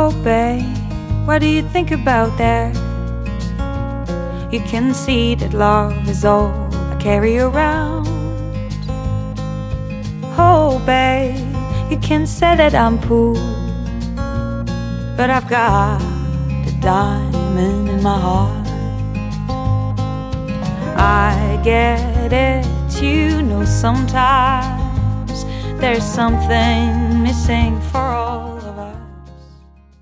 Oh babe, what do you think about that? You can see that love is all I carry around. Oh babe, you can say that I'm poor, but I've got a diamond in my heart. I get it, you know, sometimes there's something missing for all.